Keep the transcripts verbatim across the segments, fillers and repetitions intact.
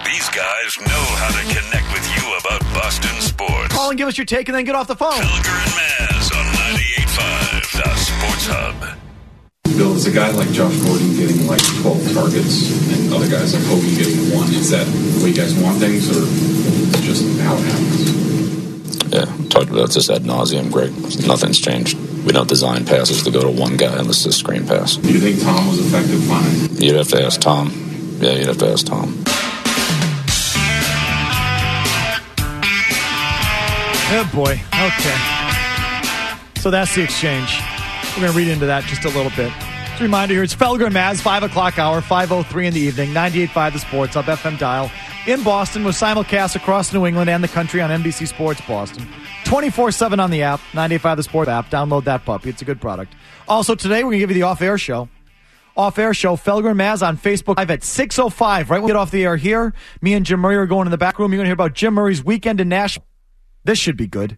These guys know how to connect with you about Boston sports. Call and give us your take and then get off the phone. Felger and Maz on ninety-eight point five, the Sports Hub. Bill, is a guy like Josh Gordon getting like twelve targets and other guys like Hogan getting one, is that the way you guys want things, or is it just how it happens? Yeah, talked about this ad nauseum, Greg. Nothing's changed. We don't design passes to go to one guy unless it's a screen pass. Do you think Tom was effective? Fine. You'd have to ask Tom. Yeah, you'd have to ask Tom. Oh, boy. Okay. So that's the exchange. We're going to read into that just a little bit. Just a reminder here, it's Felger and Maz, five o'clock hour, five oh three in the evening, ninety-eight point five The Sports Hub, F M dial. In Boston with simulcast across New England and the country on N B C Sports Boston. twenty-four seven on the app, ninety-eight point five The Sports app. Download that puppy. It's a good product. Also, today we're going to give you the off-air show. Off-air show, Felger and Maz on Facebook Live at six oh five. Right when we get off the air here, me and Jim Murray are going in the back room. You're going to hear about Jim Murray's weekend in Nashville. This should be good.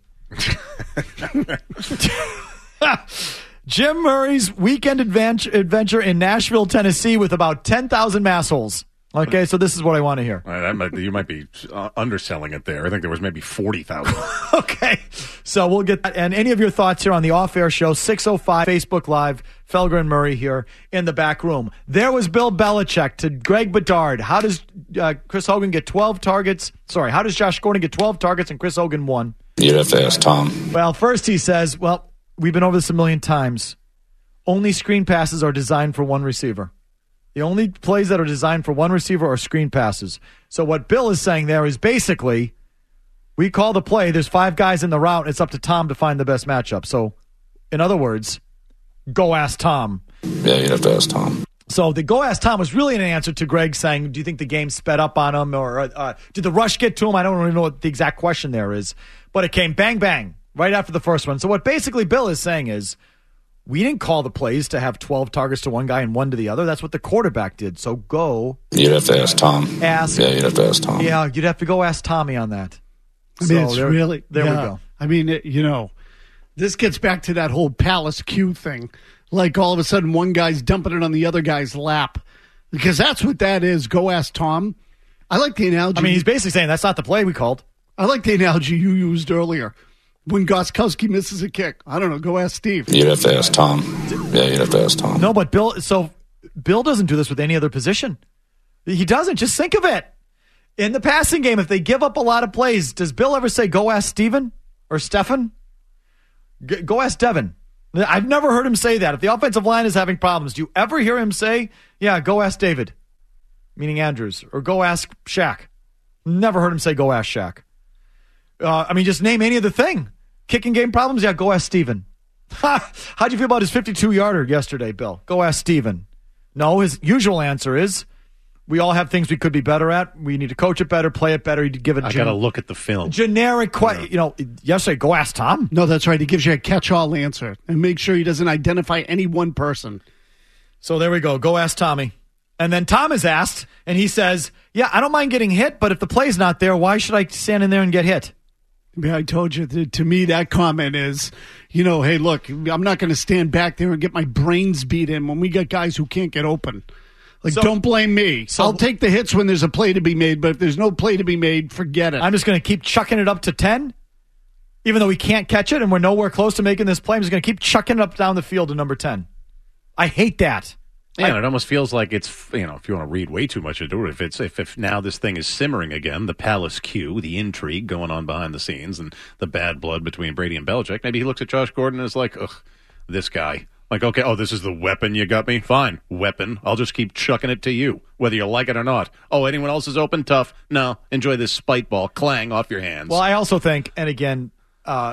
Jim Murray's weekend adventure, adventure in Nashville, Tennessee with about ten thousand massholes. Okay, so this is what I want to hear. All right, that might, you might be uh, underselling it there. I think there was maybe forty thousand. Okay, so we'll get that. And any of your thoughts here on the off-air show, six oh five, Facebook Live, Felger and Murray here in the back room. There was Bill Belichick to Greg Bedard. How does uh, Chris Hogan get twelve targets? Sorry, how does Josh Gordon get twelve targets and Chris Hogan one? You'd have to ask Tom. Well, first he says, well, we've been over this a million times. Only screen passes are designed for one receiver. The only plays that are designed for one receiver are screen passes. So what Bill is saying there is basically, we call the play, there's five guys in the route, it's up to Tom to find the best matchup. So, in other words, go ask Tom. Yeah, you'd have to ask Tom. So the go ask Tom was really an answer to Greg saying, do you think the game sped up on him, or uh, did the rush get to him? I don't really know what the exact question there is. But it came bang, bang, right after the first one. So what basically Bill is saying is, we didn't call the plays to have twelve targets to one guy and one to the other. That's what the quarterback did. So go. You'd have to ask Tom. Ask. Yeah, you'd have to ask Tom. Yeah, you'd have to go ask Tommy on that. I mean, so it's there, really. There yeah. we go. I mean, it, you know, this gets back to that whole Palace Q thing. Like all of a sudden one guy's dumping it on the other guy's lap. Because that's what that is. Go ask Tom. I like the analogy. I mean, he's basically saying that's not the play we called. I like the analogy you used earlier. When Gostkowski misses a kick, I don't know, go ask Steve. You'd have to ask Tom. Yeah, you'd have to ask Tom. No, but Bill, so Bill doesn't do this with any other position. He doesn't. Just think of it. In the passing game, if they give up a lot of plays, does Bill ever say, go ask Steven or Stefan? G- go ask Devin. I've never heard him say that. If the offensive line is having problems, do you ever hear him say, yeah, go ask David, meaning Andrews, or go ask Shaq? Never heard him say, go ask Shaq. Uh, I mean, just name any other thing. Kicking game problems? Yeah, go ask Steven. How'd you feel about his fifty-two-yarder yesterday, Bill? Go ask Steven. No, his usual answer is, we all have things we could be better at. We need to coach it better, play it better. You give it. I got to look at the film. Generic question. You know, yesterday, go ask Tom. No, that's right. He gives you a catch-all answer and make sure he doesn't identify any one person. So there we go. Go ask Tommy. And then Tom is asked, and he says, yeah, I don't mind getting hit, but if the play's not there, why should I stand in there and get hit? I told you, that, to me, that comment is, you know, hey, look, I'm not going to stand back there and get my brains beat in when we got guys who can't get open. Like, so, don't blame me. So, I'll take the hits when there's a play to be made, but if there's no play to be made, forget it. I'm just going to keep chucking it up to ten, even though we can't catch it and we're nowhere close to making this play. I'm just going to keep chucking it up down the field to number ten. I hate that. Yeah, and it almost feels like it's, you know, if you want to read way too much into it, if it's if, if now this thing is simmering again, the Palace Q, the intrigue going on behind the scenes, and the bad blood between Brady and Belichick, maybe he looks at Josh Gordon and is like, ugh, this guy. Like, okay, oh, this is the weapon you got me? Fine, weapon. I'll just keep chucking it to you, whether you like it or not. Oh, anyone else is open? Tough. No, enjoy this spite ball. Clang off your hands. Well, I also think, and again, uh,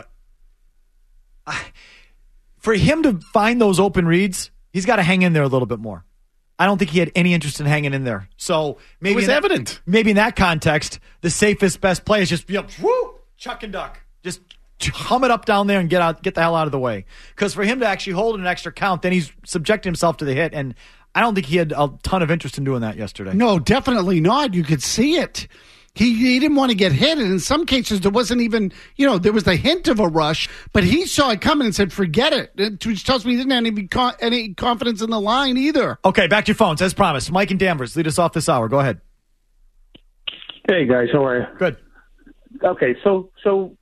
I, for him to find those open reads, he's got to hang in there a little bit more. I don't think he had any interest in hanging in there. So maybe it was in that, evident. Maybe in that context, the safest, best play is just, you know, whoo, chuck and duck. Just hum it up down there and get out, get the hell out of the way. Because for him to actually hold an extra count, then he's subjecting himself to the hit. And I don't think he had a ton of interest in doing that yesterday. No, definitely not. You could see it. He, he didn't want to get hit, and in some cases there wasn't even, you know, there was the hint of a rush, but he saw it coming and said, forget it, which tells me he didn't have any, con- any confidence in the line either. Okay, back to your phones, as promised. Mike and Danvers, lead us off this hour. Go ahead. Hey, guys. How are you? Good. Okay, so so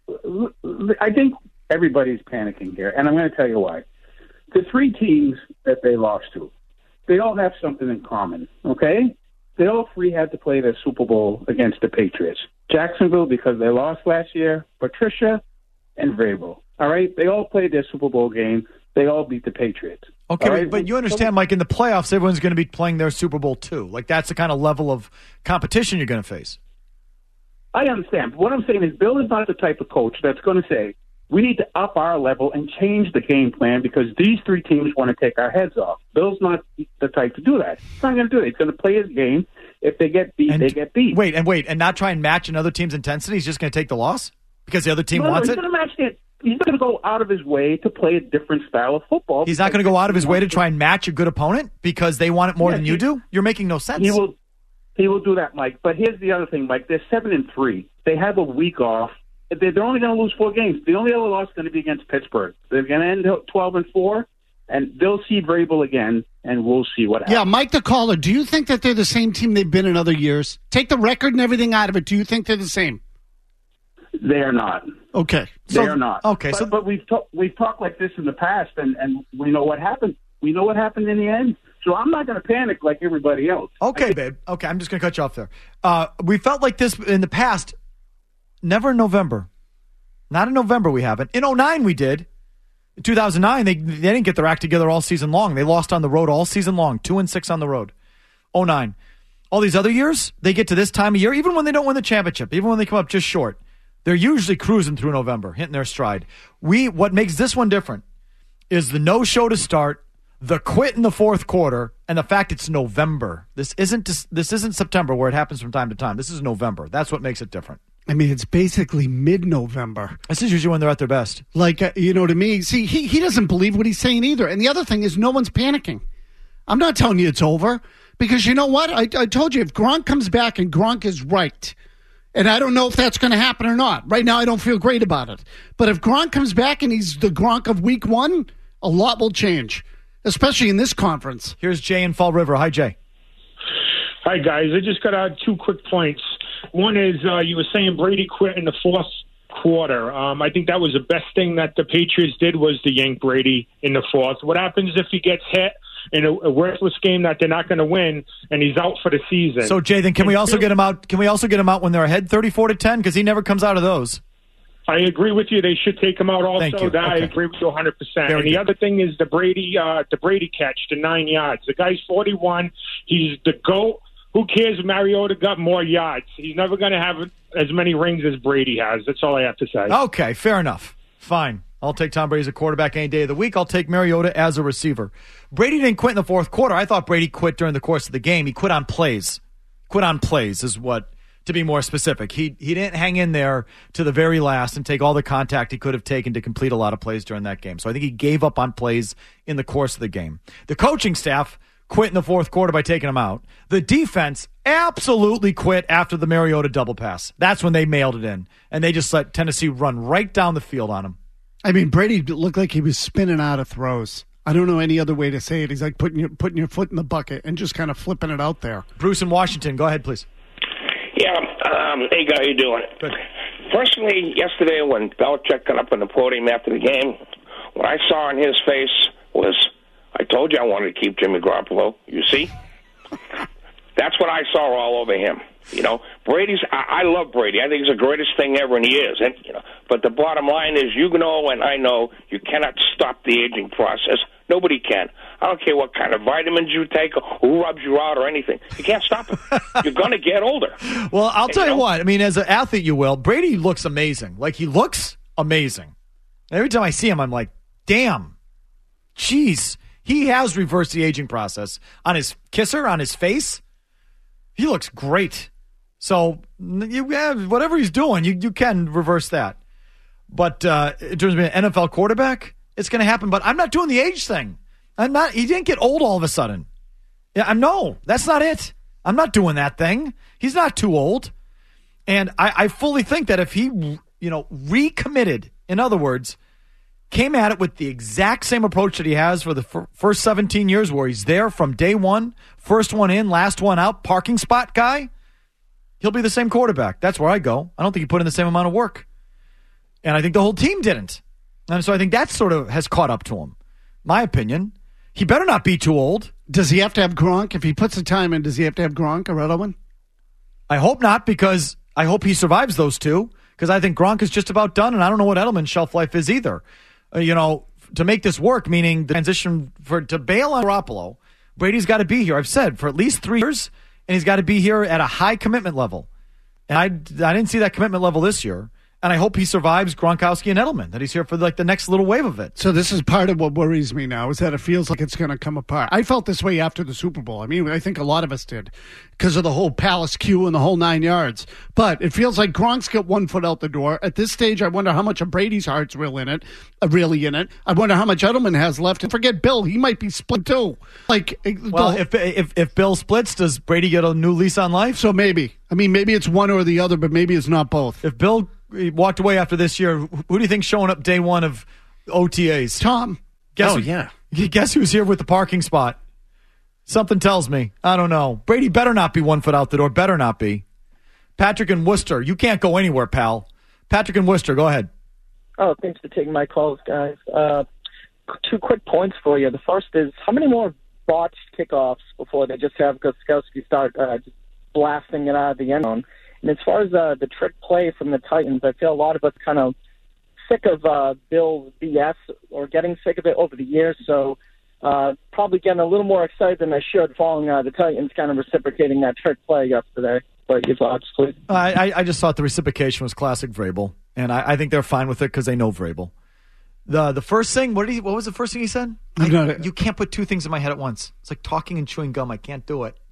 I think everybody's panicking here, and I'm going to tell you why. The three teams that they lost to, they all have something in common, okay? They all three had to play their Super Bowl against the Patriots. Jacksonville, because they lost last year, Patricia, and Vrabel. All right? They all played their Super Bowl game. They all beat the Patriots. Okay, right? but you understand, Mike, in the playoffs, everyone's going to be playing their Super Bowl too. Like, that's the kind of level of competition you're going to face. I understand. But what I'm saying is Bill is not the type of coach that's going to say, we need to up our level and change the game plan because these three teams want to take our heads off. Bill's not the type to do that. He's not going to do it. He's going to play his game. If they get beat, and they get beat. Wait, and wait, and not try and match another team's intensity? He's just going to take the loss because the other team no, wants no, he's it? Gonna match it. He's not going to go out of his way to play a different style of football. He's not going to go out of his way to try and match a good opponent because they want it more yeah, than he, you do? You're making no sense. He will, he will do that, Mike. But here's the other thing, Mike. They're seven and three. They have a week off. They're only going to lose four games. The only other loss is going to be against Pittsburgh. They're going to end twelve and four, and they'll see Vrabel again, and we'll see what happens. Yeah, Mike the caller, do you think that they're the same team they've been in other years? Take the record and everything out of it. Do you think they're the same? They are not. Okay. They So- are not. okay, But, so- but we've, talk, we've talked like this in the past, and, and we know what happened. We know what happened in the end. So I'm not going to panic like everybody else. Okay, babe. Okay, I'm just going to cut you off there. Uh, we felt like this in the past. Never in November. Not in November we haven't. In oh nine we did. In two thousand nine, they, they didn't get their act together all season long. They lost on the road all season long. Two and six on the road. oh nine. All these other years, they get to this time of year, even when they don't win the championship, even when they come up just short, they're usually cruising through November, hitting their stride. We What makes this one different is the no-show to start, the quit in the fourth quarter, and the fact it's November. This isn't this isn't September where it happens from time to time. This is November. That's what makes it different. I mean, it's basically mid-November. This is usually when they're at their best. Like, uh, you know, to me, see, he, he doesn't believe what he's saying either. And the other thing is no one's panicking. I'm not telling you it's over because you know what? I, I told you if Gronk comes back and Gronk is right, and I don't know if that's going to happen or not. Right now, I don't feel great about it. But if Gronk comes back and he's the Gronk of week one, a lot will change, especially in this conference. Here's Jay in Fall River. Hi, Jay. Hi, guys. I just got out two quick points. One is uh, you were saying Brady quit in the fourth quarter. Um, I think that was the best thing that the Patriots did was to yank Brady in the fourth. What happens if he gets hit in a, a worthless game that they're not going to win and he's out for the season? So, Jay, then can and we also two, get him out? Can we also get him out when they're ahead thirty-four to ten? Because he never comes out of those. I agree with you. They should take him out also. Thank you. That I Okay. agree with you one hundred percent. Very And the good. other thing is the Brady, uh, the Brady catch, the nine yards. The guy's forty-one. He's the GOAT. Who cares if Mariota got more yards? He's never going to have as many rings as Brady has. That's all I have to say. Okay, fair enough. Fine. I'll take Tom Brady as a quarterback any day of the week. I'll take Mariota as a receiver. Brady didn't quit in the fourth quarter. I thought Brady quit during the course of the game. He quit on plays. Quit on plays is what, to be more specific. He he didn't hang in there to the very last and take all the contact he could have taken to complete a lot of plays during that game. So I think he gave up on plays in the course of the game. The coaching staff quit in the fourth quarter by taking him out. The defense absolutely quit after the Mariota double pass. That's when they mailed it in. And they just let Tennessee run right down the field on him. I mean, Brady looked like he was spinning out of throws. I don't know any other way to say it. He's like putting your, putting your foot in the bucket and just kind of flipping it out there. Bruce in Washington, go ahead, please. Yeah, um, hey, guy, how you doing? Good. Personally, yesterday when Belichick got up on the podium after the game, what I saw on his face was, I told you I wanted to keep Jimmy Garoppolo. You see? That's what I saw all over him. You know, Brady's, I, I love Brady. I think he's the greatest thing ever, and he is. And, you know, but the bottom line is, you know and I know, you cannot stop the aging process. Nobody can. I don't care what kind of vitamins you take or who rubs you out or anything. You can't stop it. You're going to get older. Well, I'll tell you you know? what. I mean, as an athlete, you will. Brady looks amazing. Like, he looks amazing. Every time I see him, I'm like, damn. Jeez. He has reversed the aging process. On his kisser, on his face, he looks great. So, you have, whatever he's doing, you, you can reverse that. But uh, in terms of being an N F L quarterback, it's going to happen. But I'm not doing the age thing. I'm not. He didn't get old all of a sudden. Yeah, I'm no. That's not it. I'm not doing that thing. He's not too old. And I, I fully think that if he, you know, recommitted, in other words, came at it with the exact same approach that he has for the f- first seventeen years, where he's there from day one, first one in, last one out, parking spot guy, he'll be the same quarterback. That's where I go. I don't think he put in the same amount of work. And I think the whole team didn't. And so I think that sort of has caught up to him. My opinion. He better not be too old. Does he have to have Gronk? If he puts the time in, does he have to have Gronk or Edelman? I hope not, because I hope he survives those two, because I think Gronk is just about done, and I don't know what Edelman's shelf life is either. Uh, you know, to make this work, meaning the transition for to bail on Garoppolo, Brady's got to be here, I've said, for at least three years, and he's got to be here at a high commitment level. And I, I didn't see that commitment level this year. And I hope he survives Gronkowski and Edelman, that he's here for like the next little wave of it. So this is part of what worries me now, is that it feels like it's going to come apart. I felt this way after the Super Bowl. I mean, I think a lot of us did because of the whole Palace Q and the whole nine yards. But it feels like Gronk's got one foot out the door. At this stage, I wonder how much of Brady's heart's real in it, uh, really in it. I wonder how much Edelman has left. And forget Bill, he might be split too. Like, well, the, if, if if Bill splits, does Brady get a new lease on life? So maybe. I mean, maybe it's one or the other, but maybe it's not both. If Bill he walked away after this year, who do you think's showing up day one of O T As? Tom. Guess oh, who, yeah. Guess who's here with the parking spot? Something tells me. I don't know. Brady better not be one foot out the door. Better not be. Patrick in Worcester. You can't go anywhere, pal. Patrick in Worcester, go ahead. Oh, thanks for taking my calls, guys. Uh, two quick points for you. The first is, how many more botched kickoffs before they just have Gostkowski start uh, just blasting it out of the end zone? And as far as uh, the trick play from the Titans, I feel a lot of us kind of sick of uh, Bill's B S or getting sick of it over the years. So uh, probably getting a little more excited than I should following uh, the Titans kind of reciprocating that trick play yesterday. But your thoughts, please. I, I just thought the reciprocation was classic Vrabel, and I, I think they're fine with it because they know Vrabel. The the first thing, what did he? What was the first thing he said? I, you can't put two things in my head at once. It's like talking and chewing gum. I can't do it.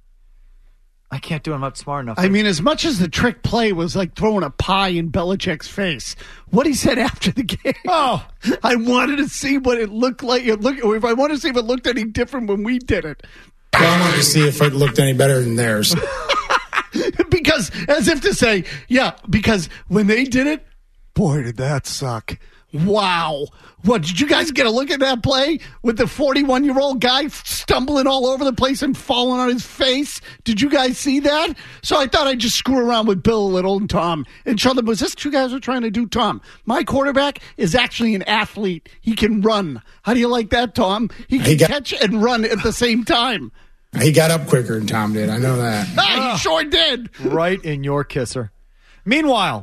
I can't do it. I'm not smart enough. I mean, as much as the trick play was like throwing a pie in Belichick's face, what he said after the game, oh, I wanted to see what it looked like. It look, if I wanted to see if it looked any different when we did it. Well, I wanted to see if it looked any better than theirs. Because, as if to say, yeah, because when they did it, boy, did that suck. Wow. What, did you guys get a look at that play with the forty-one-year-old guy stumbling all over the place and falling on his face? Did you guys see that? So I thought I'd just screw around with Bill a little and Tom and show them, was this what you guys are trying to do, Tom? My quarterback is actually an athlete. He can run. How do you like that, Tom? He can he got- catch and run at the same time. He got up quicker than Tom did. I know that. Ah, he sure did. Right in your kisser. Meanwhile,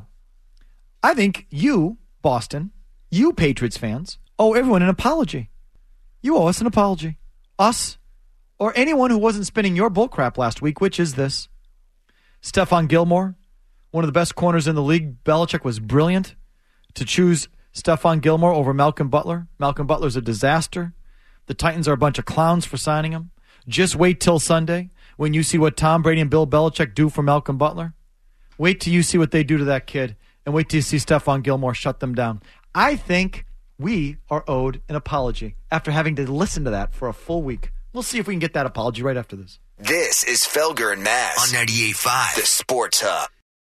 I think you, Boston, you Patriots fans, owe everyone an apology. You owe us an apology. Us or anyone who wasn't spinning your bullcrap last week, which is this. Stephon Gilmore, one of the best corners in the league. Belichick was brilliant to choose Stephon Gilmore over Malcolm Butler. Malcolm Butler's a disaster. The Titans are a bunch of clowns for signing him. Just wait till Sunday when you see what Tom Brady and Bill Belichick do for Malcolm Butler. Wait till you see what they do to that kid, and wait till you see Stephon Gilmore shut them down. I think we are owed an apology after having to listen to that for a full week. We'll see if we can get that apology right after this. This is Felger and Mazz on ninety-eight point five, the Sports Hub.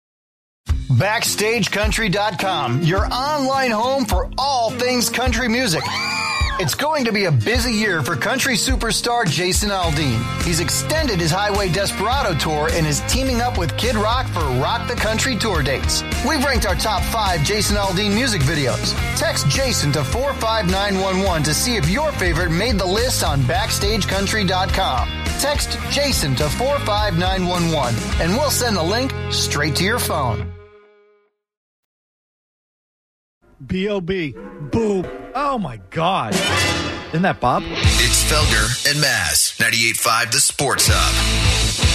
Backstage Country dot com, your online home for all things country music. It's going to be a busy year for country superstar Jason Aldean. He's extended his Highway Desperado tour and is teaming up with Kid Rock for Rock the Country tour dates. We've ranked our top five Jason Aldean music videos. Text Jason to four five nine one one to see if your favorite made the list on Backstage Country dot com. Text Jason to four five nine one one and we'll send the link straight to your phone. B O B Boo. Oh, my God. Isn't that Bob? It's Felger and Mazz, ninety-eight point five, the Sports Hub.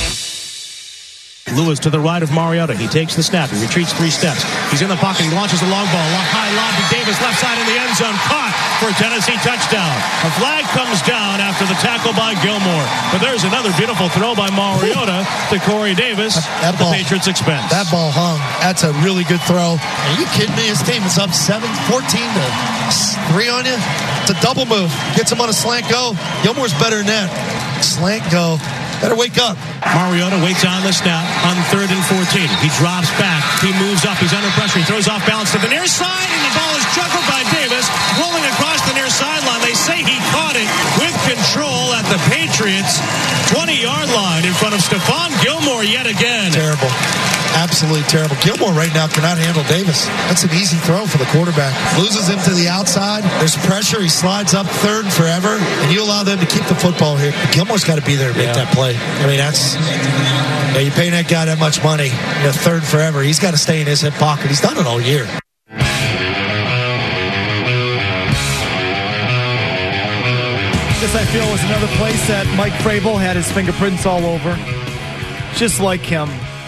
Lewis to the right of Mariota. He takes the snap. He retreats three steps. He's in the pocket. He launches a long ball. High lob to Davis, left side in the end zone. Caught for a Tennessee touchdown. A flag comes down after the tackle by Gilmore. But there's another beautiful throw by Mariota to Corey Davis at the Patriots' expense. That ball hung. That's a really good throw. Are you kidding me? His team is up seven fourteen to three on you. It's a double move. Gets him on a slant go. Gilmore's better than that. Slant go. Better wake up. Mariota waits on the snap on third and fourteen. He drops back. He moves up. He's under pressure. He throws off balance to the near side, and the ball is juggled by Davis, rolling across the near sideline. They say he caught it with control at the Patriots' twenty-yard line in front of Stephon Gilmore Gilmore yet again. Terrible. Absolutely terrible. Gilmore right now cannot handle Davis. That's an easy throw for the quarterback. Loses him to the outside. There's pressure. He slides up third and forever, and you allow them to keep the football here. Gilmore's got to be there to make yeah. that play. I mean, that's... Yeah, you paying that guy that much money, you know, third and forever. He's got to stay in his hip pocket. He's done it all year. This, I feel, was another place that Mike Vrabel had his fingerprints all over. Just like him.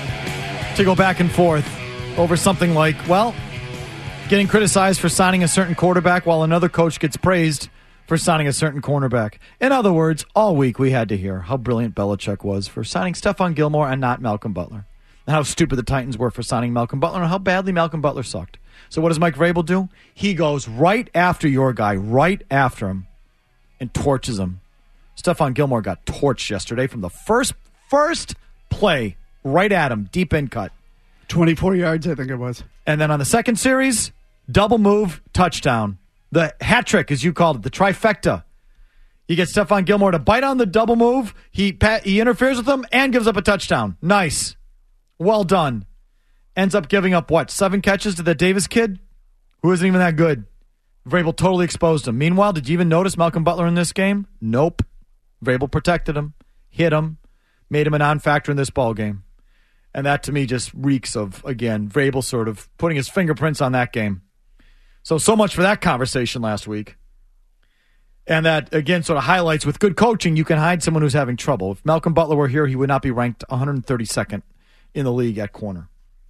To go back and forth over something like, well, getting criticized for signing a certain quarterback while another coach gets praised for signing a certain cornerback. In other words, all week we had to hear how brilliant Belichick was for signing Stephon Gilmore and not Malcolm Butler. And how stupid the Titans were for signing Malcolm Butler and how badly Malcolm Butler sucked. So what does Mike Vrabel do? He goes right after your guy, right after him, and torches him. Stephon Gilmore got torched yesterday from the first first play. Right at him, deep in cut. twenty-four yards, I think it was. And then on the second series, double move, touchdown. The hat trick, as you called it, the trifecta. You get Stephon Gilmore to bite on the double move. He he interferes with him and gives up a touchdown. Nice. Well done. Ends up giving up, what, seven catches to the Davis kid? Who isn't even that good. Vrabel totally exposed him. Meanwhile, did you even notice Malcolm Butler in this game? Nope. Vrabel protected him, hit him, made him a non-factor in this ball game. And that, to me, just reeks of, again, Vrabel sort of putting his fingerprints on that game. So, so much for that conversation last week. And that, again, sort of highlights with good coaching, you can hide someone who's having trouble. If Malcolm Butler were here, he would not be ranked one hundred thirty-second in the league at corner.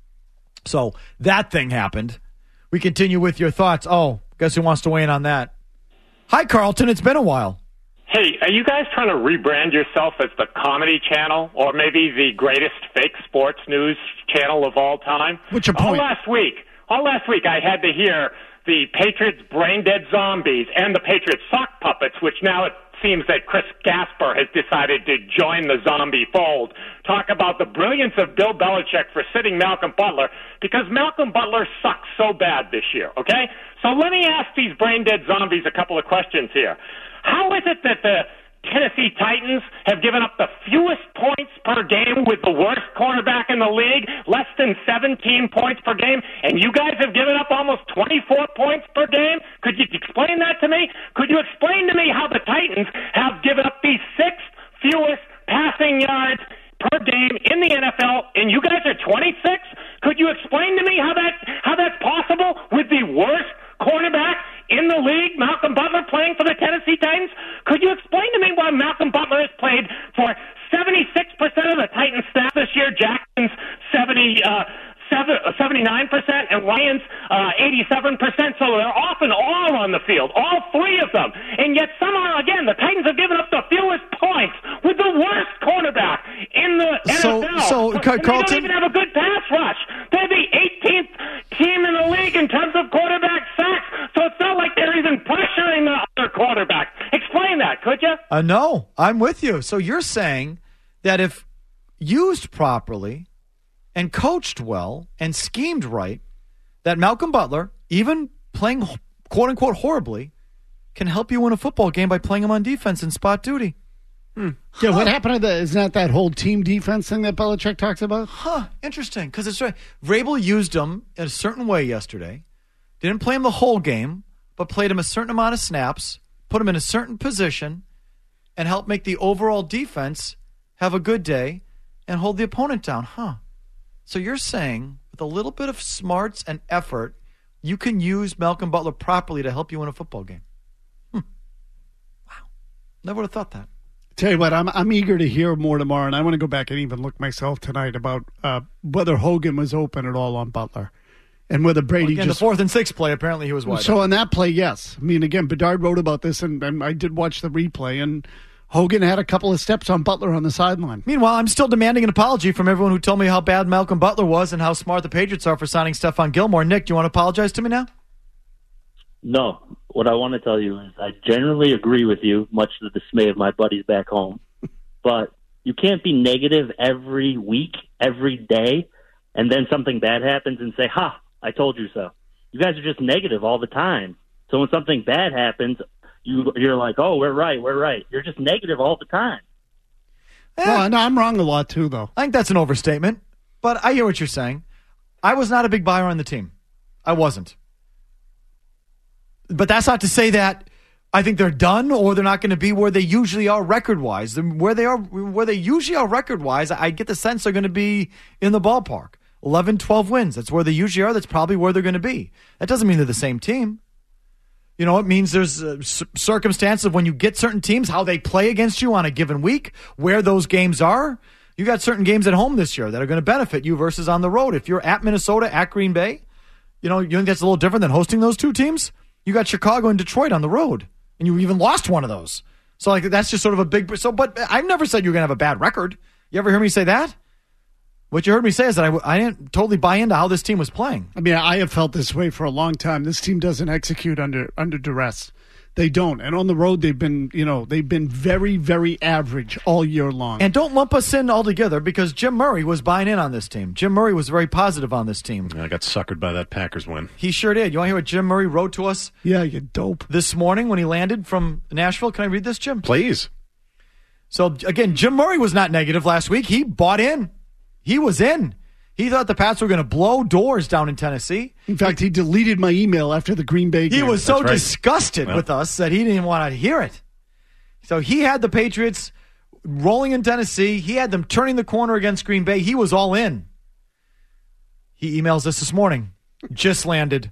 So, that thing happened. We continue with your thoughts. Oh, guess who wants to weigh in on that? Hi, Carlton. It's been a while. Hey, are you guys trying to rebrand yourself as the comedy channel or maybe the greatest fake sports news channel of all time? What's your point? All last week, all last week I had to hear the Patriots brain-dead zombies and the Patriots sock puppets, which now it seems that Chris Gasper has decided to join the zombie fold, talk about the brilliance of Bill Belichick for sitting Malcolm Butler because Malcolm Butler sucks so bad this year, okay? So let me ask these brain-dead zombies a couple of questions here. How is it that the Tennessee Titans have given up the fewest points per game with the worst cornerback in the league, less than seventeen points per game, and you guys have given up almost twenty-four points per game? Could you explain that to me? Could you explain to me how the Titans have given up the sixth fewest passing yards per game in the N F L, and you guys are twenty-six? Could you explain to me how that how that's possible with the worst cornerback in the league, Malcolm Butler, playing for the Tennessee Titans? Could you explain to me why Malcolm Butler has played for seventy-six percent of the Titans staff this year, Jackson's seventy, uh, seventy-nine percent, and Ryan's uh, eighty-seven percent, so they're often all on the field, all three of them, and yet somehow, again, the Titans have given up the fewest points with the worst cornerback in the so, N F L. So, and Carlton, they don't even have a good pass rush. They're the eighteenth team in the league in terms of quarterback sacks, so it's not like they're even pressuring the other quarterback. Explain that, could you? Uh, no, I'm with you. So you're saying that if used properly and coached well and schemed right, that Malcolm Butler, even playing quote-unquote horribly, can help you win a football game by playing him on defense in spot duty. Hmm. Yeah, what happened to that? Isn't that that whole team defense thing that Belichick talks about? Huh, interesting, because it's right. Vrabel used him in a certain way yesterday. Didn't play him the whole game, but played him a certain amount of snaps, put him in a certain position, and helped make the overall defense have a good day and hold the opponent down. Huh. So you're saying with a little bit of smarts and effort, you can use Malcolm Butler properly to help you win a football game. Hmm. Wow. Never would have thought that. Tell you what, I'm I'm eager to hear more tomorrow, and I want to go back and even look myself tonight about uh, whether Hogan was open at all on Butler, and whether Brady well, again, just the fourth and sixth play. Apparently, he was wide. So open. on that play, yes. I mean, again, Bedard wrote about this, and, and I did watch the replay, and Hogan had a couple of steps on Butler on the sideline. Meanwhile, I'm still demanding an apology from everyone who told me how bad Malcolm Butler was and how smart the Patriots are for signing Stephon Gilmore. Nick, do you want to apologize to me now? No. What I want to tell you is I generally agree with you, much to the dismay of my buddies back home. But you can't be negative every week, every day, and then something bad happens and say, ha, I told you so. You guys are just negative all the time. So when something bad happens, you, you're like, oh, we're right, we're right. You're just negative all the time. Eh, well, no, I'm wrong a lot too, though. I think that's an overstatement, but I hear what you're saying. I was not a big buyer on the team. I wasn't. But that's not to say that I think they're done or they're not going to be where they usually are record-wise. Where they are, where they usually are record-wise, I get the sense they're going to be in the ballpark. eleven, twelve wins. That's where they usually are. That's probably where they're going to be. That doesn't mean they're the same team. You know, it means there's uh, c- circumstances of when you get certain teams, how they play against you on a given week, where those games are. You got certain games at home this year that are going to benefit you versus on the road. If you're at Minnesota, at Green Bay, you know, you think that's a little different than hosting those two teams? You got Chicago and Detroit on the road, and you even lost one of those. So, like, that's just sort of a big... So, but I've never said you're going to have a bad record. You ever hear me say that? What you heard me say is that I, I didn't totally buy into how this team was playing. I mean, I have felt this way for a long time. This team doesn't execute under under duress. They don't. And on the road, they've been, you know, they've been very, very average all year long. And don't lump us in altogether because Jim Murray was buying in on this team. Jim Murray was very positive on this team. I got suckered by that Packers win. He sure did. You want to hear what Jim Murray wrote to us? Yeah, you dope. This morning when he landed from Nashville. Can I read this, Jim? Please. So, again, Jim Murray was not negative last week. He bought in. He was in. He thought the Pats were going to blow doors down in Tennessee. In fact, he deleted my email after the Green Bay game. He was so That's right. disgusted Well. with us that he didn't even want to hear it. So he had the Patriots rolling in Tennessee. He had them turning the corner against Green Bay. He was all in. He emails us this morning. Just landed.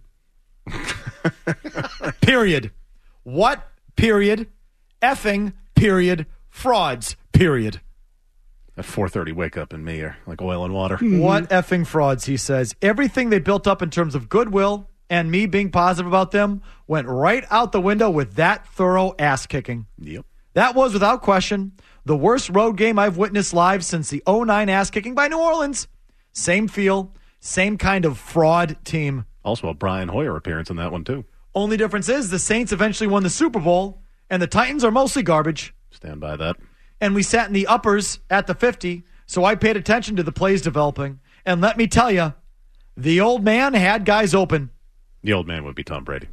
Period. What? Period. Effing. Period. Frauds. Period. At four thirty, wake up in me are like oil and water. What effing frauds, he says. Everything they built up in terms of goodwill and me being positive about them went right out the window with that thorough ass kicking. Yep. That was, without question, the worst road game I've witnessed live since the oh nine ass kicking by New Orleans. Same feel, same kind of fraud team. Also a Brian Hoyer appearance in that one, too. Only difference is the Saints eventually won the Super Bowl, and the Titans are mostly garbage. Stand by that. And we sat in the uppers at the fifty, so I paid attention to the plays developing. And let me tell you, the old man had guys open. The old man would be Tom Brady.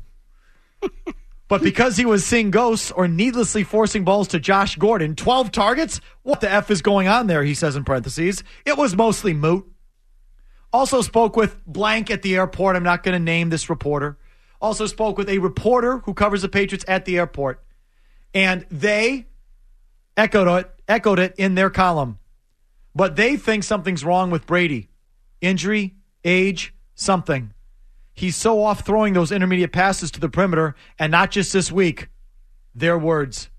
But because he was seeing ghosts or needlessly forcing balls to Josh Gordon, twelve targets? What the F is going on there, he says in parentheses. It was mostly moot. Also spoke with blank at the airport. I'm not going to name this reporter. Also spoke with a reporter who covers the Patriots at the airport. And they... Echoed it, echoed it in their column. But they think something's wrong with Brady. Injury, age, something. He's so off throwing those intermediate passes to the perimeter, and not just this week. Their words.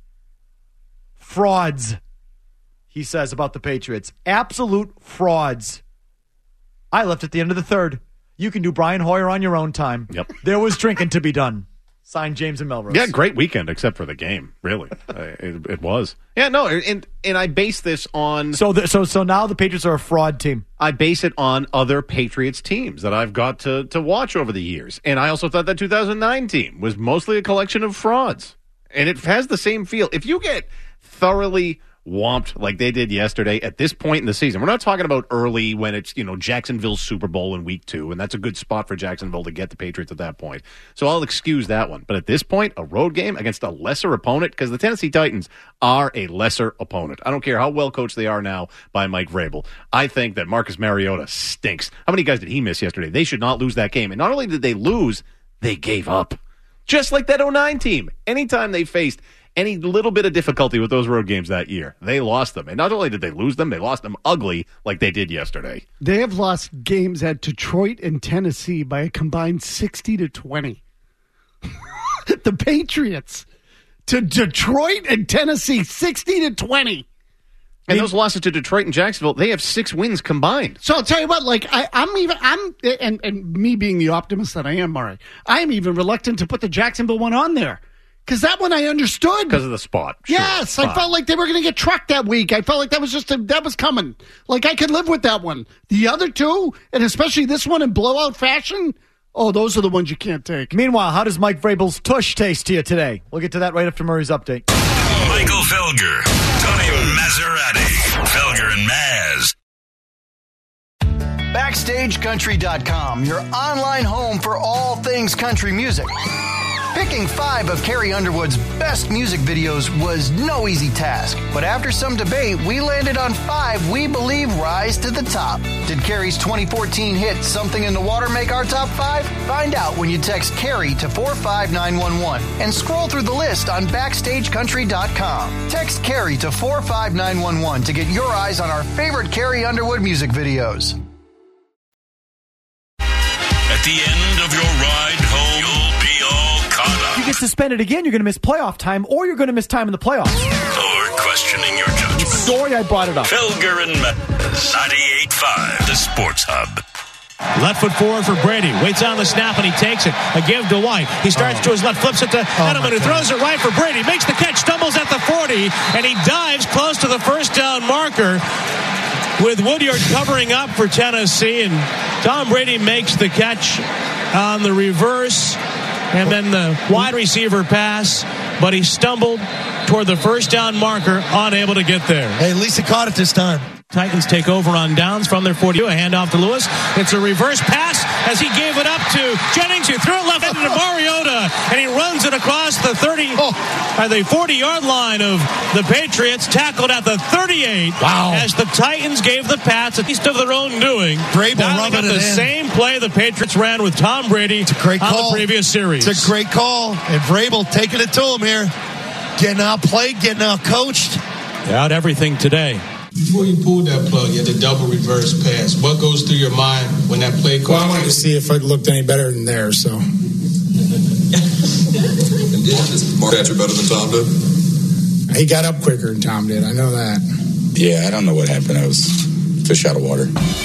Frauds, he says about the Patriots. Absolute frauds. I left at the end of the third. You can do Brian Hoyer on your own time. Yep. There was drinking to be done. Signed, James and Melrose. Yeah, great weekend, except for the game. Really, uh, it, it was. Yeah, no, and and I base this on. So, the, so, so now the Patriots are a fraud team. I base it on other Patriots teams that I've got to to watch over the years, and I also thought that two thousand nine team was mostly a collection of frauds, and it has the same feel. If you get thoroughly whomped like they did yesterday at this point in the season. We're not talking about early when it's, you know, Jacksonville's Super Bowl in week two, and that's a good spot for Jacksonville to get the Patriots at that point. So I'll excuse that one. But at this point, a road game against a lesser opponent, because the Tennessee Titans are a lesser opponent. I don't care how well coached they are now by Mike Vrabel. I think that Marcus Mariota stinks. How many guys did he miss yesterday? They should not lose that game. And not only did they lose, they gave up. Just like that oh nine team. Anytime they faced any little bit of difficulty with those road games that year, they lost them. And not only did they lose them, they lost them ugly like they did yesterday. They have lost games at Detroit and Tennessee by a combined sixty to twenty. The Patriots to Detroit and Tennessee, sixty to twenty. And those losses to Detroit and Jacksonville, they have six wins combined. So I'll tell you what, like I, I'm even, I'm, and, and me being the optimist that I am, Murray, I am even reluctant to put the Jacksonville one on there. Because that one I understood. Because of the spot. Sure, yes, spot. I felt like they were going to get trucked that week. I felt like that was just, a, that was coming. Like I could live with that one. The other two, and especially this one in blowout fashion, oh, those are the ones you can't take. Meanwhile, how does Mike Vrabel's tush taste to you today? We'll get to that right after Murray's update. Michael Felger, Tony Maserati, Felger and Maz. Backstage Country dot com, your online home for all things country music. Picking five of Carrie Underwood's best music videos was no easy task, but after some debate, we landed on five we believe rise to the top. Did Carrie's twenty fourteen hit Something in the Water make our top five? Find out when you text Carrie to four five nine one one and scroll through the list on backstage country dot com. Text Carrie to four five nine one one to get your eyes on our favorite Carrie Underwood music videos. At the end of your ride home, you'll be all caught up. You get suspended again, you're going to miss playoff time, or you're going to miss time in the playoffs. Or questioning your judgment. Sorry I brought it up. Felger and Matt, ninety-eight point five, the Sports Hub. Left foot forward for Brady. Waits on the snap, and he takes it. A give to White. He starts oh. to his left, flips it to oh Edelman, who throws it right for Brady. Makes the catch, stumbles at the forty, and he dives close to the first down marker with Woodyard covering up for Tennessee. And Tom Brady makes the catch on the reverse, and then the wide receiver pass, but he stumbled toward the first down marker, unable to get there. Hey, at least he caught it this time. Titans take over on downs from their forty. A handoff to Lewis. It's a reverse pass as he gave it up to Jennings, who threw it left into Mariota, and he runs it across the thirty, oh. at the forty-yard line of the Patriots, tackled at the thirty-eight. Wow! As the Titans gave the Pats a taste of their own doing. Vrabel rubbing it the in. Same play the Patriots ran with Tom Brady it's a great on call. the previous series. It's a great call, and Vrabel taking it to him here, getting out played, getting out coached. Out everything today. Before you pulled that plug, you had the double reverse pass. What goes through your mind when that play goes? Well, I wanted to see if it looked any better than theirs, so. And did Mark Hatcher better than Tom did? He got up quicker than Tom did. I know that. Yeah, I don't know what happened. I was fish out of water.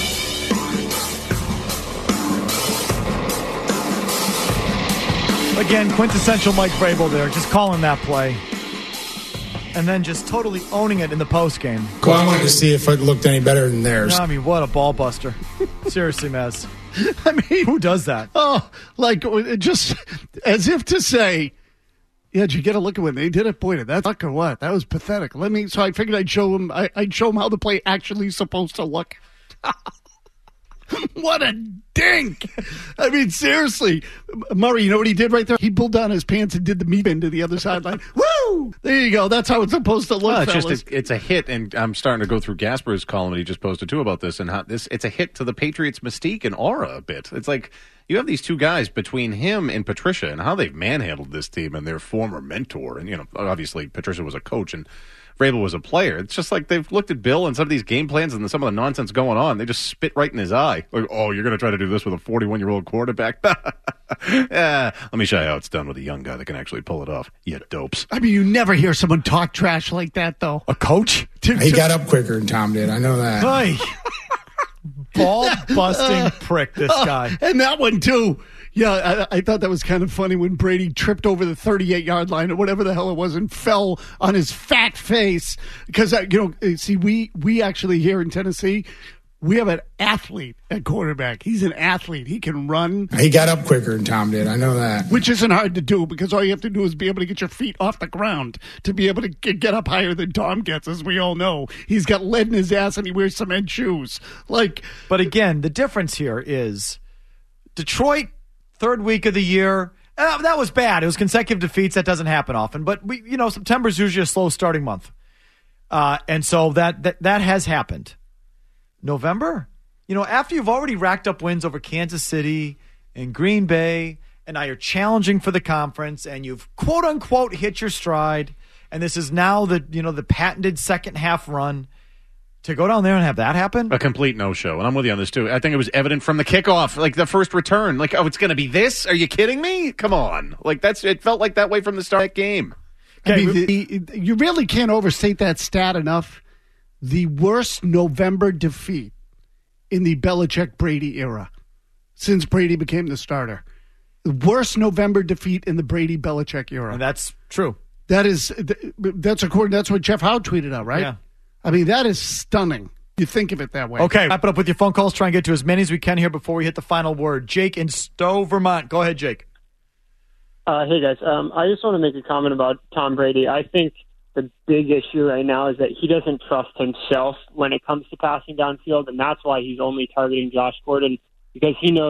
Again, quintessential Mike Vrabel there, just calling that play. And then just totally owning it in the postgame. Well, I wanted to see if it looked any better than theirs. I mean, what a ball buster. Seriously, Mez. I mean, who does that? Oh, like just as if to say, yeah, did you get a look at when they did it? Boy, did that look or what? That was pathetic. Let me, so I figured I'd show him, I, I'd show him how the play actually is supposed to look. What a dink. I mean, seriously. Murray, you know what he did right there? He pulled down his pants and did the meat bend to the other sideline. Woo! There you go. That's how it's supposed to look, well, it's fellas. just a, it's a hit, and I'm starting to go through Gasper's column that he just posted, too, about this, and how this it's a hit to the Patriots' mystique and aura a bit. It's like you have these two guys between him and Patricia and how they've manhandled this team and their former mentor. And, you know, obviously Patricia was a coach and Vrabel was a player. It's just like they've looked at Bill and some of these game plans and some of the nonsense going on. They just spit right in his eye. Like, oh, you're going to try to do this with a forty-one-year-old quarterback? Yeah, let me show you how it's done with a young guy that can actually pull it off. You dopes. I mean, you never hear someone talk trash like that, though. A coach? He got up quicker than Tom did. I know that. Hey. Ball-busting prick, this guy. And that one, too. Yeah, I, I thought that was kind of funny when Brady tripped over the thirty-eight-yard line or whatever the hell it was and fell on his fat face. Because, uh, you know, see, we, we actually here in Tennessee, we have an athlete at quarterback. He's an athlete. He can run. He got up quicker than Tom did. I know that. Which isn't hard to do because all you have to do is be able to get your feet off the ground to be able to get up higher than Tom gets, as we all know. He's got lead in his ass and he wears cement shoes. Like, But again, the difference here is Detroit, third week of the year. Uh, that was bad. It was consecutive defeats. That doesn't happen often. But, we, you know, September is usually a slow starting month. Uh, and so that, that that has happened. November, you know, after you've already racked up wins over Kansas City and Green Bay, and now you're challenging for the conference, and you've quote unquote hit your stride, and this is now the you know the patented second half run. To go down there and have that happen? A complete no-show. And I'm with you on this, too. I think it was evident from the kickoff, like the first return. Like, oh, it's going to be this? Are you kidding me? Come on. Like, that's it felt like that way from the start of that game. I mean, the, the, you really can't overstate that stat enough. The worst November defeat in the Belichick-Brady era since Brady became the starter. The worst November defeat in the Brady-Belichick era. And that's true. That is, that's according, that's what Jeff Howe tweeted out, right? Yeah. I mean, that is stunning. You think of it that way. Okay, wrap it up with your phone calls. Try and get to as many as we can here before we hit the final word. Jake in Stowe, Vermont. Go ahead, Jake. Uh, hey, guys. Um, I just want to make a comment about Tom Brady. I think the big issue right now is that he doesn't trust himself when it comes to passing downfield, and that's why he's only targeting Josh Gordon, because he knows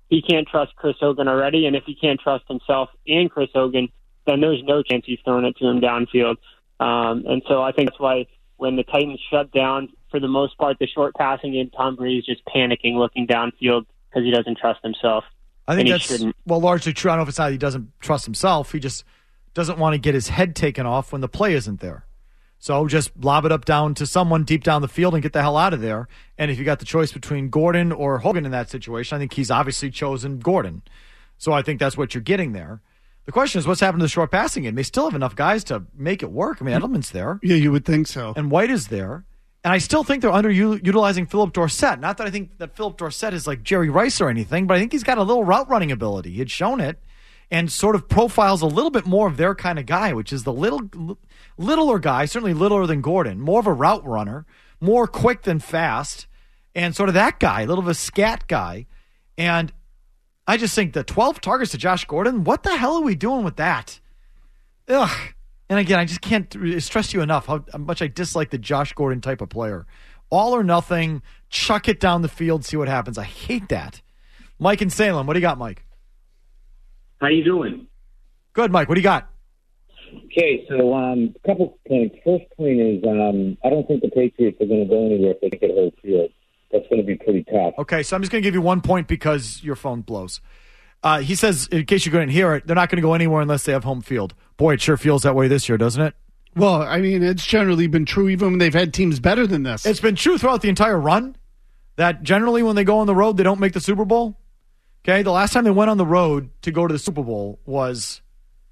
he can't trust Chris Hogan already, and if he can't trust himself and Chris Hogan, then there's no chance he's throwing it to him downfield. Um, and so I think that's why when the Titans shut down, for the most part, the short passing game, Tom Brady's just panicking, looking downfield because he doesn't trust himself. I think and that's, he shouldn't. well, largely true. I don't know if it's not he doesn't trust himself. He just doesn't want to get his head taken off when the play isn't there. So just lob it up down to someone deep down the field and get the hell out of there. And if you got the choice between Gordon or Hogan in that situation, I think he's obviously chosen Gordon. So I think that's what you're getting there. The question is, what's happened to the short passing game? They still have enough guys to make it work. I mean, Edelman's there. Yeah, you would think so. And White is there. And I still think they're underutilizing Philip Dorsett. Not that I think that Philip Dorsett is like Jerry Rice or anything, but I think he's got a little route running ability. He had shown it and sort of profiles a little bit more of their kind of guy, which is the little littler guy, certainly littler than Gordon, more of a route runner, more quick than fast, and sort of that guy, a little of a scat guy. And I just think the twelve targets to Josh Gordon, what the hell are we doing with that? Ugh. And again, I just can't stress to you enough how much I dislike the Josh Gordon type of player. All or nothing, chuck it down the field, see what happens. I hate that. Mike in Salem, what do you got, Mike? How you doing? Good, Mike. What do you got? Okay, so um, a couple points. First point is um, I don't think the Patriots are going to go anywhere if they get home field. That's going to be pretty tough. Okay, so I'm just going to give you one point because your phone blows. Uh, he says, in case you couldn't hear it, they're not going to go anywhere unless they have home field. Boy, it sure feels that way this year, doesn't it? Well, I mean, it's generally been true even when they've had teams better than this. It's been true throughout the entire run that generally when they go on the road, they don't make the Super Bowl. Okay, the last time they went on the road to go to the Super Bowl was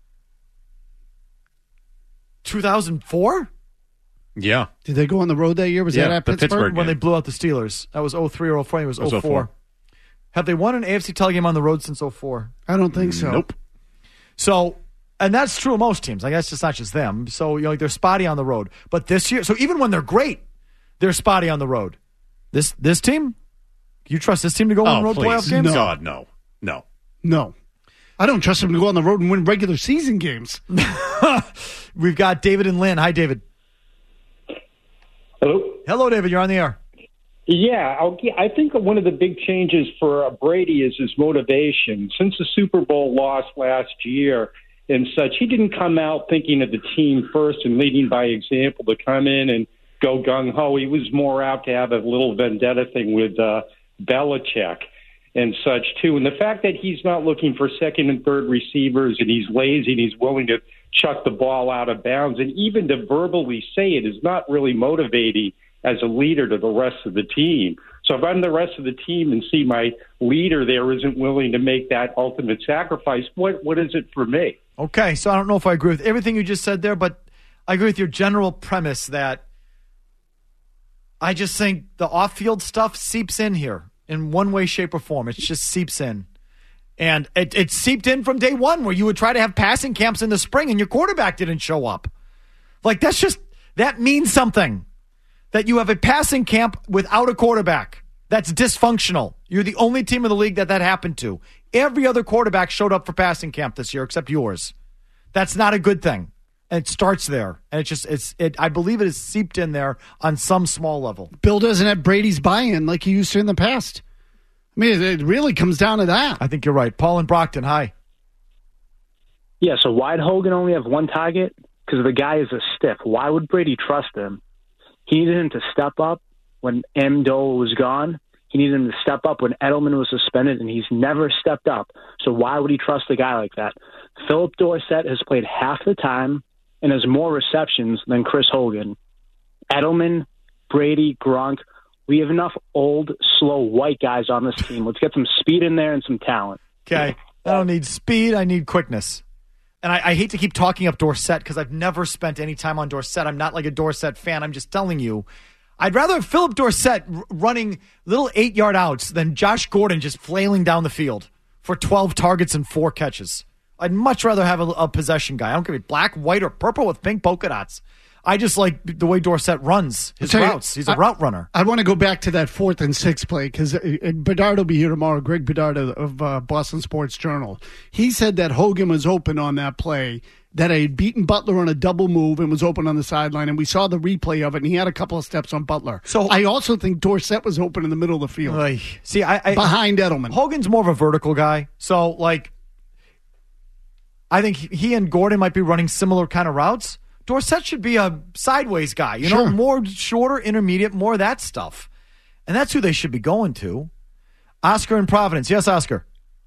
two thousand four? Yeah. Did they go on the road that year? Was yeah, that at the Pittsburgh? Pittsburgh when they blew out the Steelers. That was oh three or oh four. I think it was, it was oh four. oh four. Have they won an A F C title game on the road since oh four? I don't think so. Nope. So, and that's true of most teams. I guess it's not just them. So, you know, like they're spotty on the road. But this year, so even when they're great, they're spotty on the road. This this team, you trust this team to go oh, on road please. playoff games? No. God, no. No. No. I don't trust them to go on the road and win regular season games. We've got David and Lynn. Hi, David. Hello. Hello, David. You're on the air. Yeah, I'll, I think one of the big changes for Brady is his motivation. Since the Super Bowl loss last year and such, he didn't come out thinking of the team first and leading by example to come in and go gung-ho. He was more out to have a little vendetta thing with uh, Belichick and such, too. And the fact that he's not looking for second and third receivers and he's lazy and he's willing to chuck the ball out of bounds and even to verbally say it is not really motivating as a leader to the rest of the team. So if I'm the rest of the team and see my leader there isn't willing to make that ultimate sacrifice, what what is it for me? Okay, so I don't know if I agree with everything you just said there, but I agree with your general premise that I just think the off-field stuff seeps in here in one way, shape, or form. It just seeps in. And it, it seeped in from day one where you would try to have passing camps in the spring and your quarterback didn't show up. Like, that's just, that means something. That you have a passing camp without a quarterback. That's dysfunctional. You're the only team in the league that that happened to. Every other quarterback showed up for passing camp this year except yours. That's not a good thing. And it starts there. And it's just, it's, it. I believe it is seeped in there on some small level. Bill doesn't have Brady's buy-in like he used to in the past. I mean, it really comes down to that. I think you're right. Paul and Brockton, hi. Yeah, so why'd Hogan only have one target? Because the guy is a stiff. Why would Brady trust him? He needed him to step up when Amendola was gone. He needed him to step up when Edelman was suspended, and he's never stepped up. So why would he trust a guy like that? Philip Dorsett has played half the time and has more receptions than Chris Hogan. Edelman, Brady, Gronk, we have enough old, slow, white guys on this team. Let's get some speed in there and some talent. Okay. I don't need speed. I need quickness. And I, I hate to keep talking up Dorsett because I've never spent any time on Dorsett. I'm not like a Dorsett fan. I'm just telling you. I'd rather have Philip Dorsett r- running little eight-yard outs than Josh Gordon just flailing down the field for twelve targets and four catches. I'd much rather have a, a possession guy. I don't care if it's black, white, or purple with pink polka dots. I just like the way Dorsett runs his I'll tell you, routes. He's a I- route runner. I want to go back to that fourth and sixth play because Bedard will be here tomorrow. Greg Bedard of, of uh, Boston Sports Journal. He said that Hogan was open on that play, that I had beaten Butler on a double move and was open on the sideline, and we saw the replay of it, and he had a couple of steps on Butler. So I also think Dorsett was open in the middle of the field. Like, see, I, I behind Edelman. Hogan's more of a vertical guy, so like, I think he and Gordon might be running similar kind of routes. Dorsett should be a sideways guy, you know, Sure. more shorter, intermediate, more of that stuff. And that's who they should be going to. Oscar in Providence. Yes, Oscar.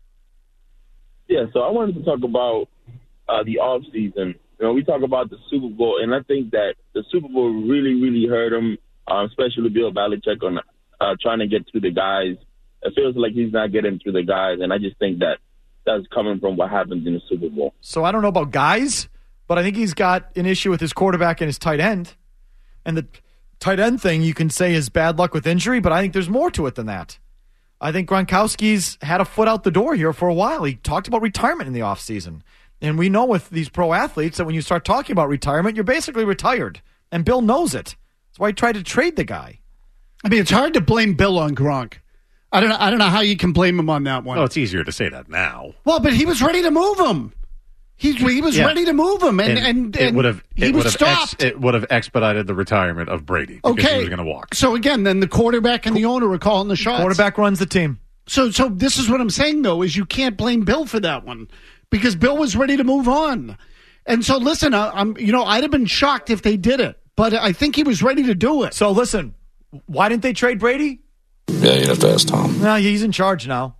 Yeah, so I wanted to talk about uh, the off season. You know, we talk about the Super Bowl, and I think that the Super Bowl really, really hurt him, uh, especially Bill Belichick on uh, trying to get through the guys. It feels like he's not getting through the guys, and I just think that that's coming from what happens in the Super Bowl. So I don't know about guys, but I think he's got an issue with his quarterback and his tight end. And the tight end thing you can say is bad luck with injury, but I think there's more to it than that. I think Gronkowski's had a foot out the door here for a while. He talked about retirement in the offseason. And we know with these pro athletes that when you start talking about retirement, you're basically retired. And Bill knows it. That's why he tried to trade the guy. I mean, it's hard to blame Bill on Gronk. I don't know. I don't know how you can blame him on that one. Oh, it's easier to say that now. Well, but he was ready to move him. He, he was Yeah. ready to move him, and, and, and, it would have he it was would have ex, stopped. it would have expedited the retirement of Brady because Okay. he was going to walk. So again, then the quarterback and the owner are calling the shots. Quarterback runs the team. So, so this is what I'm saying though: is you can't blame Bill for that one because Bill was ready to move on. And so, listen, I, I'm you know I'd have been shocked if they did it, but I think he was ready to do it. So listen, why didn't they trade Brady? Yeah, you'd have to ask Tom. No, he's in charge now.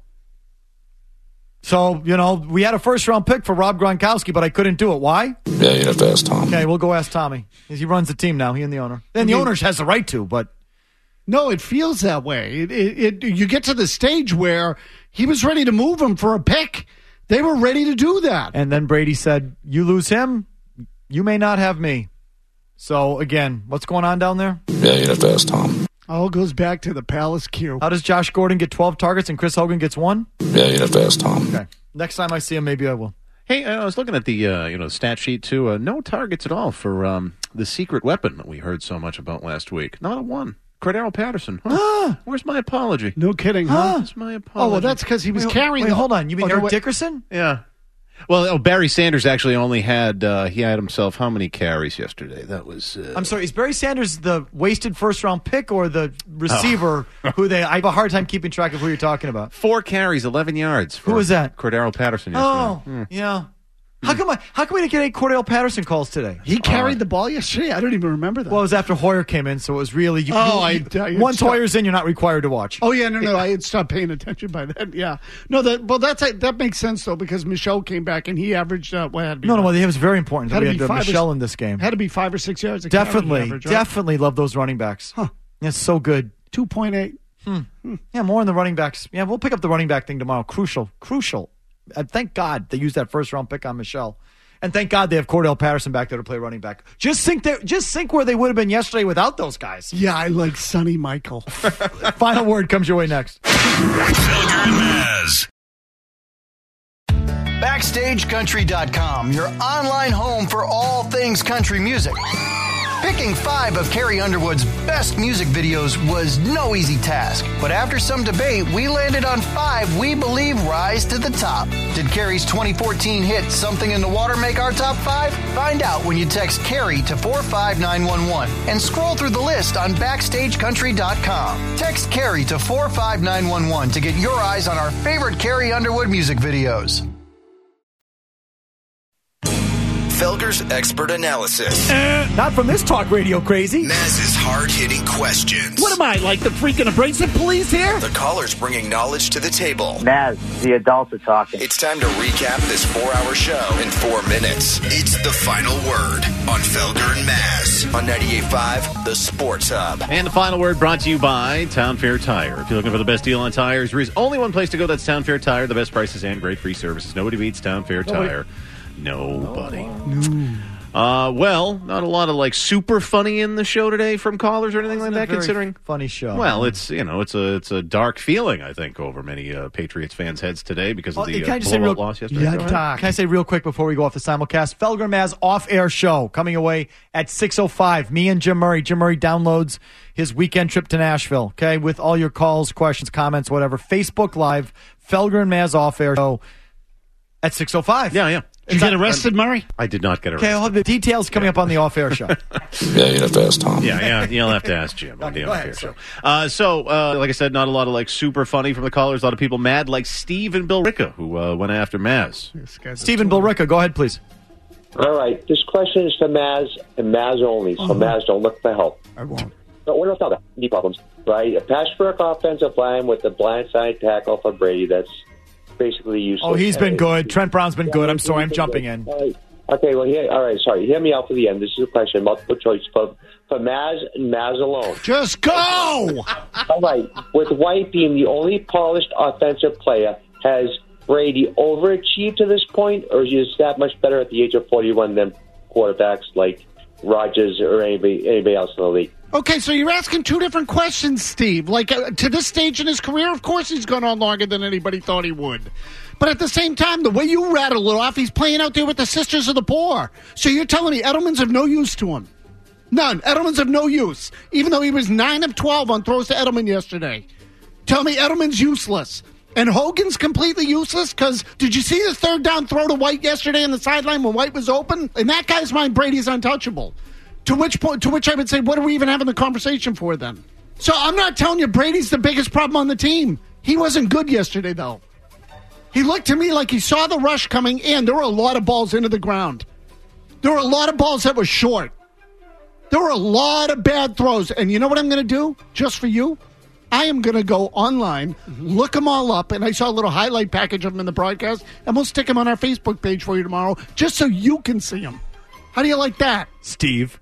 So, you know, we had a first-round pick for Rob Gronkowski, but I couldn't do it. Why? Yeah, you'd have to ask Tom. Okay, we'll go ask Tommy. He runs the team now, he and the owner. And the I mean- owner has the right to, but... No, it feels that way. It, it, it, you get to the stage where he was ready to move him for a pick. They were ready to do that. And then Brady said, you lose him, you may not have me. So, again, what's going on down there? Yeah, you'd have to ask Tom. All goes back to the Palace Q. How does Josh Gordon get twelve targets and Chris Hogan gets one? Yeah, you'd have to ask Tom. Okay. Next time I see him, maybe I will. Hey, I was looking at the uh, you know stat sheet too. Uh, no targets at all for um, the secret weapon that we heard so much about last week. Not a one. Cordero Patterson. Huh? Where's my apology? No kidding, huh? Where's my apology? Oh, well, that's because he was Wait, carrying. wait, the- hold on. You mean Oh, no, Eric wait. Dickerson? Yeah. Well, oh, Barry Sanders actually only had uh, he had himself how many carries yesterday? That was uh, I'm sorry, is Barry Sanders the wasted first-round pick or the receiver who they... I have a hard time keeping track of who you're talking about. four carries, eleven yards. For Who was that? Cordero Patterson Oh, yesterday. Hmm. yeah. How come I, how come we didn't get any Cordell Patterson calls today? He carried the ball yesterday. I don't even remember that. Well, it was after Hoyer came in, so it was really... You, Oh, you- I- I- once stop. Hoyer's in, you're not required to watch. Oh yeah, no, no, I had stopped paying attention by then. Yeah, no, that well, that's that makes sense though because Michelle came back and he averaged uh, what had to be No, no, well, it was very important that Had we to had be uh, five or Michelle s- in this game. had to be five or six yards. a carry Definitely, average, right? definitely love those running backs. Huh. That's so good. two point eight. Hmm. Yeah, more on the running backs. Yeah, we'll pick up the running back thing tomorrow. Crucial, crucial. Uh, thank God they used that first round pick on Michelle. And thank God they have Cordell Patterson back there to play running back. Just think there, just think where they would have been yesterday without those guys. Yeah, I like Sonny Michael. Final word comes your way next. Felger and Maz. Backstage Country dot com, your online home for all things country music. Picking five of Carrie Underwood's best music videos was no easy task, but after some debate, we landed on five we believe rise to the top. Did Carrie's twenty fourteen hit Something in the Water make our top five? Find out when you text Carrie to four five nine one one and scroll through the list on Backstage Country dot com. Text Carrie to four five nine one one to get your eyes on our favorite Carrie Underwood music videos. Felger's expert analysis. Not from this talk radio crazy. Maz's hard-hitting questions. What am I, like the freaking abrasive police here? The callers bringing knowledge to the table. Maz, the adults are talking. It's time to recap this four-hour show in four minutes. It's the final word on Felger and Maz on ninety-eight point five, The Sports Hub. And the final word brought to you by Town Fair Tire. If you're looking for the best deal on tires, there is only one place to go. That's Town Fair Tire. The best prices and great free services. Nobody beats Town Fair Nobody. Tire. Nobody. Uh, well, not a lot of like super funny in the show today from callers or anything like that. Considering funny show. Well, it's you know it's a it's a dark feeling I think over many uh, Patriots fans' heads today because of Oh, the can I uh, just say blowout real, loss yesterday. Yeah, Go ahead. Doc. Can I say real quick before we go off the simulcast? Felger and Maz off-air show coming away at six oh five. Me and Jim Murray. Jim Murray downloads his weekend trip to Nashville, okay, with all your calls, questions, comments, whatever. Facebook Live, Felger and Maz off-air show at six oh five. Yeah, yeah. Did you get arrested, Murray? I did not get arrested. Okay, I'll have the details coming up on the off-air show. Yeah, you'd have to ask Tom. Yeah, yeah, you'll have to ask Jim on the Go off-air ahead, show. Uh, so, uh, like I said, not a lot of like super funny from the callers. A lot of people mad, like Steve and Bill Ricca, who uh, went after Maz. Steve and Bill Ricca, go ahead, please. All right, this question is for Maz and Maz only, so Uh-huh. Maz, don't look for help. I won't. No, we're not about any problems, right? A patchwork offensive line with the blindside tackle for Brady, that's basically useless. Oh, he's been Uh, good. Trent Brown's been good. I'm sorry, I'm jumping in. All right. Okay, well, here, all right, sorry. Hear me out for the end. This is a question, multiple choice for, for Maz and Maz alone. Just go! All right, with White being the only polished offensive player, has Brady overachieved to this point, or is he just that much better at the age of forty-one than quarterbacks like Rodgers or anybody, anybody else in the league? Okay, so you're asking two different questions, Steve. Like, uh, to this stage in his career, of course he's gone on longer than anybody thought he would. But at the same time, the way you rattle it off, he's playing out there with the Sisters of the Poor. So you're telling me Edelman's of no use to him? None. Edelman's of no use, even though he was nine of twelve on throws to Edelman yesterday. Tell me Edelman's useless. And Hogan's completely useless because did you see the third down throw to White yesterday on the sideline when White was open? In that guy's mind, Brady's untouchable. To which point, to which I would say, what are we even having the conversation for then? So I'm not telling you Brady's the biggest problem on the team. He wasn't good yesterday, though. He looked to me like he saw the rush coming in. There were a lot of balls into the ground. There were a lot of balls that were short. There were a lot of bad throws. And you know what I'm going to do just for you? I am going to go online, look them all up, and I saw a little highlight package of them in the broadcast, and we'll stick them on our Facebook page for you tomorrow just so you can see them. How do you like that? Steve.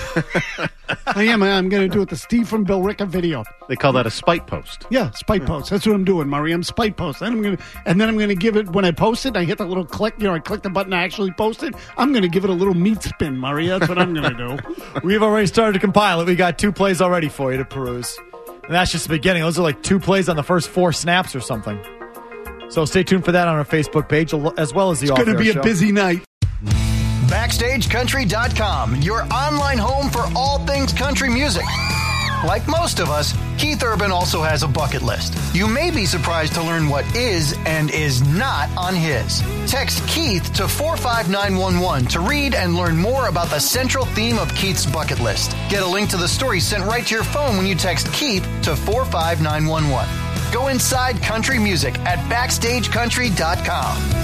I am. I'm going to do it. The Steve from Bill Ricca video. They call that a spite post. Yeah, spite post. That's what I'm doing, Murray. I'm spite post. Then I'm going to, and then I'm going to give it when I post it. I hit the little click. You know, I click the button. I actually post it. I'm going to give it a little meat spin, Murray. That's what I'm going to do. We've already started to compile it. We got two plays already for you to peruse. And that's just the beginning. Those are like two plays on the first four snaps or something. So stay tuned for that on our Facebook page as well as the It's going to be show. a busy night. Backstage Country dot com, your online home for all things country music. Like most of us, Keith Urban also has a bucket list. You may be surprised to learn what is and is not on his. Text Keith to four five nine one one to read and learn more about the central theme of Keith's bucket list. Get a link to the story sent right to your phone when you text Keith to four five nine one one. Go inside country music at Backstage Country dot com.